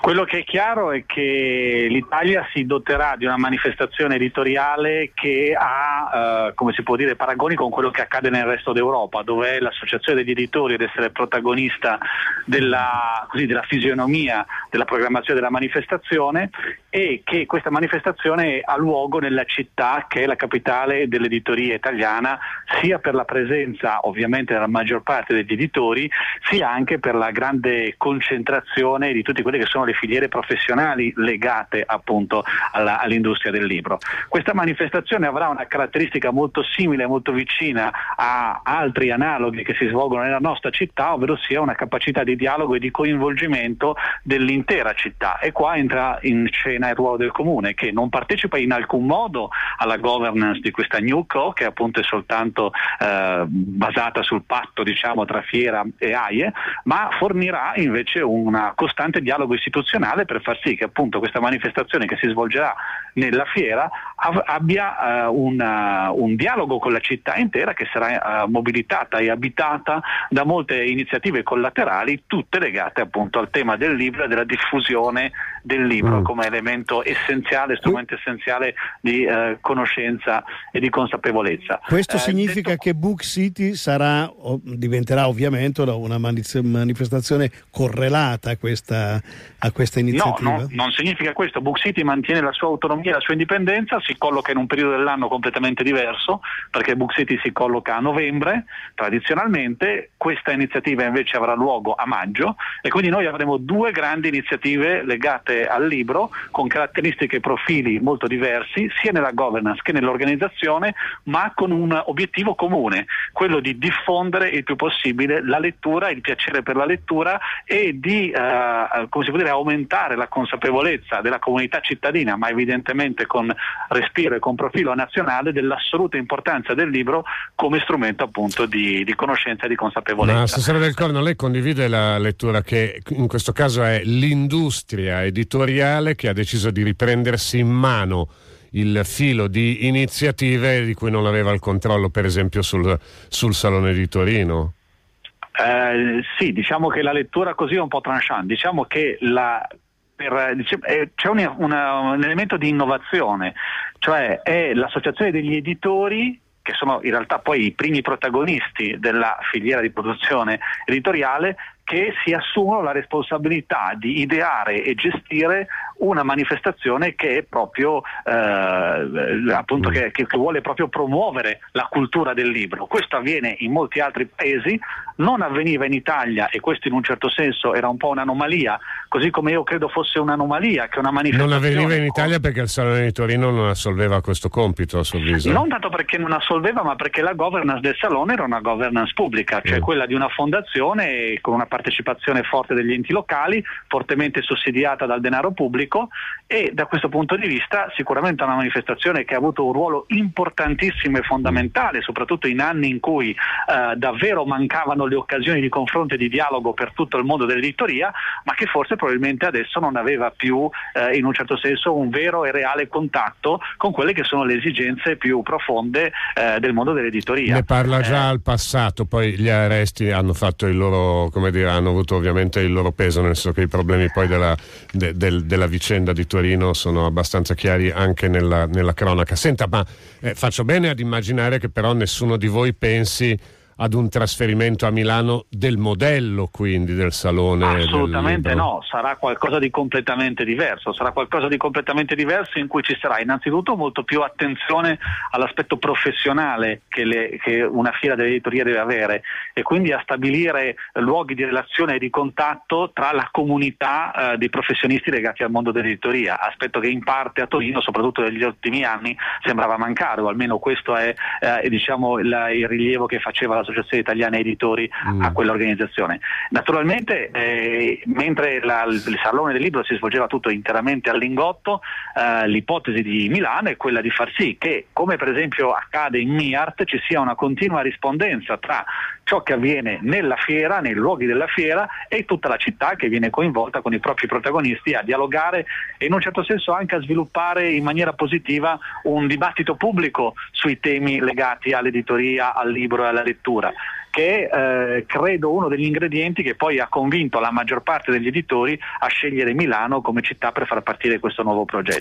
Quello che è chiaro è che l'Italia si doterà di una manifestazione editoriale che ha, come si può dire, paragoni con quello che accade nel resto d'Europa, dove è l'associazione degli editori ad essere protagonista della fisionomia della programmazione della manifestazione, e che questa manifestazione ha luogo nella città che è la capitale dell'editoria italiana, sia per la presenza ovviamente della maggior parte degli editori, sia anche per la grande concentrazione di tutte quelle che sono le filiere professionali legate appunto all'industria del libro. Questa manifestazione avrà una caratteristica molto simile, molto vicina a altri analoghi che si svolgono nella nostra città, ovvero sia una capacità di dialogo e di coinvolgimento dell'intera città, e qua entra in scena il ruolo del comune, che non partecipa in alcun modo alla governance di questa NewCo, che appunto è soltanto basata sul patto, diciamo, tra Fiera e AIE, ma fornirà invece un costante dialogo istituzionale per far sì che appunto questa manifestazione che si svolgerà nella fiera abbia un dialogo con la città intera, che sarà mobilitata e abitata da molte iniziative collaterali, tutte legate appunto al tema del libro e della diffusione del libro come elemento essenziale, strumento essenziale di conoscenza e di consapevolezza. Questo significa che Book City diventerà ovviamente una manifestazione correlata a questa iniziativa? No, non significa questo. Book City mantiene la sua autonomia, la sua indipendenza, si colloca in un periodo dell'anno completamente diverso, perché Book City si colloca a novembre tradizionalmente, questa iniziativa invece avrà luogo a maggio, e quindi noi avremo due grandi iniziative legate al libro con caratteristiche e profili molto diversi, sia nella governance che nell'organizzazione, ma con un obiettivo comune, quello di diffondere il più possibile la lettura, il piacere per la lettura, e di come si può dire, aumentare la consapevolezza della comunità cittadina, ma evidentemente con respiro e con profilo nazionale, dell'assoluta importanza del libro come strumento appunto di conoscenza e di consapevolezza. Ma Assessore Del Corno, lei condivide la lettura che in questo caso è l'industria editoriale che ha deciso di riprendersi in mano il filo di iniziative di cui non aveva il controllo, per esempio sul Salone di Torino? Sì, diciamo che la lettura così è un po' tranchant, diciamo che c'è un elemento di innovazione, cioè è l'associazione degli editori, che sono in realtà poi i primi protagonisti della filiera di produzione editoriale, che si assumono la responsabilità di ideare e gestire una manifestazione che è proprio appunto che vuole proprio promuovere la cultura del libro. Questo avviene in molti altri paesi, non avveniva in Italia, e questo in un certo senso era un po' un'anomalia, così come io credo fosse un'anomalia che una manifestazione... Non avveniva in Italia perché il Salone di Torino non assolveva questo compito, a suo avviso? Non tanto perché non assolveva, ma perché la governance del Salone era una governance pubblica, cioè quella di una fondazione con una partecipazione forte degli enti locali, fortemente sussidiata dal denaro pubblico, e da questo punto di vista sicuramente è una manifestazione che ha avuto un ruolo importantissimo e fondamentale, soprattutto in anni in cui davvero mancavano le occasioni di confronto e di dialogo per tutto il mondo dell'editoria, ma che forse probabilmente adesso non aveva più in un certo senso un vero e reale contatto con quelle che sono le esigenze più profonde del mondo dell'editoria. Ne parla già al passato, poi gli arresti hanno fatto il loro, come dire, hanno avuto ovviamente il loro peso, nel senso che i problemi poi della vicenda di Torino sono abbastanza chiari anche nella cronaca. Senta, ma faccio bene ad immaginare che però nessuno di voi pensi ad un trasferimento a Milano del modello, quindi, del Salone? Assolutamente no, sarà qualcosa di completamente diverso, in cui ci sarà innanzitutto molto più attenzione all'aspetto professionale che una fiera dell'editoria deve avere, e quindi a stabilire luoghi di relazione e di contatto tra la comunità dei professionisti legati al mondo dell'editoria, aspetto che in parte a Torino, soprattutto negli ultimi anni, sembrava mancare, o almeno questo è diciamo il rilievo che faceva l'Associazione Italiana Editori a quell'organizzazione. Naturalmente mentre il Salone del Libro si svolgeva tutto interamente al Lingotto, l'ipotesi di Milano è quella di far sì che, come per esempio accade in MIART, ci sia una continua rispondenza tra ciò che avviene nella fiera, nei luoghi della fiera, e tutta la città che viene coinvolta con i propri protagonisti a dialogare e in un certo senso anche a sviluppare in maniera positiva un dibattito pubblico sui temi legati all'editoria, al libro e alla lettura. che è credo uno degli ingredienti che poi ha convinto la maggior parte degli editori a scegliere Milano come città per far partire questo nuovo progetto.